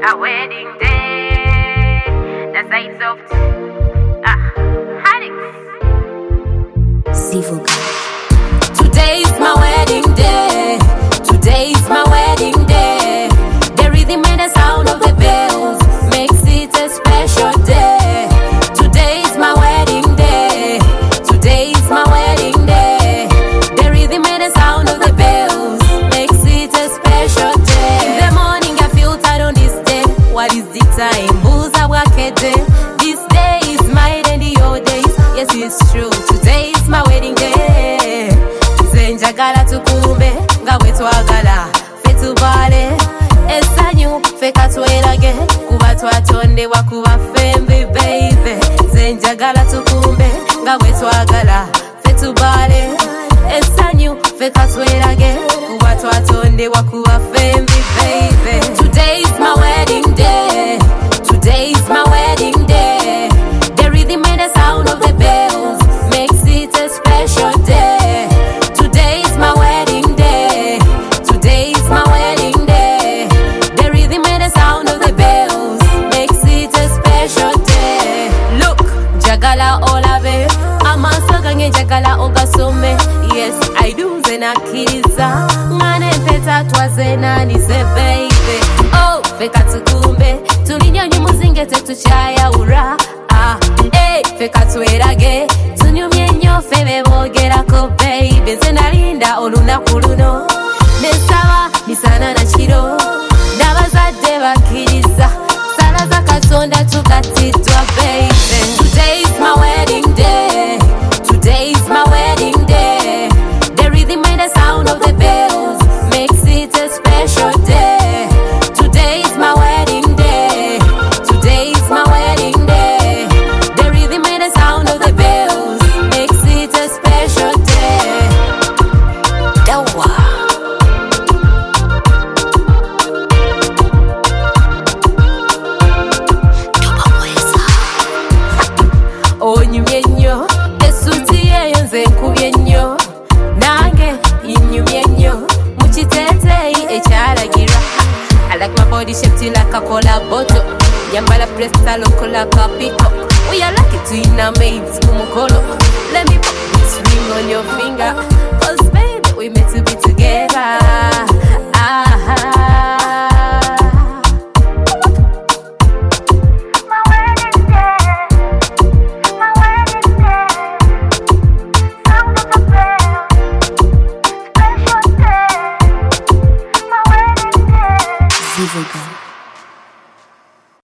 my wedding day. The sides of Alex. Today is my wedding day. Today is my wedding day. The rhythm and the sound of the bells makes it a special day. Today is my wedding day. Today is my wedding day. The rhythm and the sound of the bells makes it a special day. In the morning I feel tired on this day. What is the time? Buza wakete. This day is mine and your days. Yes, it's true. Today is my wedding day. Zenjagala tukumbe nga wetwagala fetubale esanyu feka twerage kuba twatondebwa kuba fembi baby. Zenjagala tukumbe nga wetwagala fetubale esanyu feka twerage kuba twatondebwa kuba fembi baby. Today is my wedding day. Today is my wedding day. The rhythm and the sound of the bells makes it a special day. Today is my wedding day. Today is my wedding day. The rhythm and the sound of the bells makes it a special day. Look, jagala olave amaso gange jagala ogasome. Yes, I do zenakiriza ngane peta twazena ni se baby. Oh, feka tukumbe tulinyonyi muzinge tetuchaya ura. Feka twerage tunyumye nnyo febe bogerako baby. Zenalinda olunaku luno nesaba misana na kiro n'abazadde bakkiriza sala za katonda tugattidwa baby. Today is my wedding day. Today is my wedding day. The rhythm and the sound of the bells makes it a special day. Today is my wedding day. Today is my wedding day. The rhythm and the sound of the bells makes it a special day. Dawa. Onyumye nnyo essuuti yeyo nze nkubye nnyo nange nnyumye nnyo mu kiteeteeyi ekyalagirwa. I like my body shaped like a cola bottle. Yambala presta loco like a peacock. We are lucky to in our mates kumukolo. Let me put this ring on your finger, 'cause baby we meant to be together. My wedding day. My wedding day. Sound of the bell. Special day. My wedding day. Zivuga.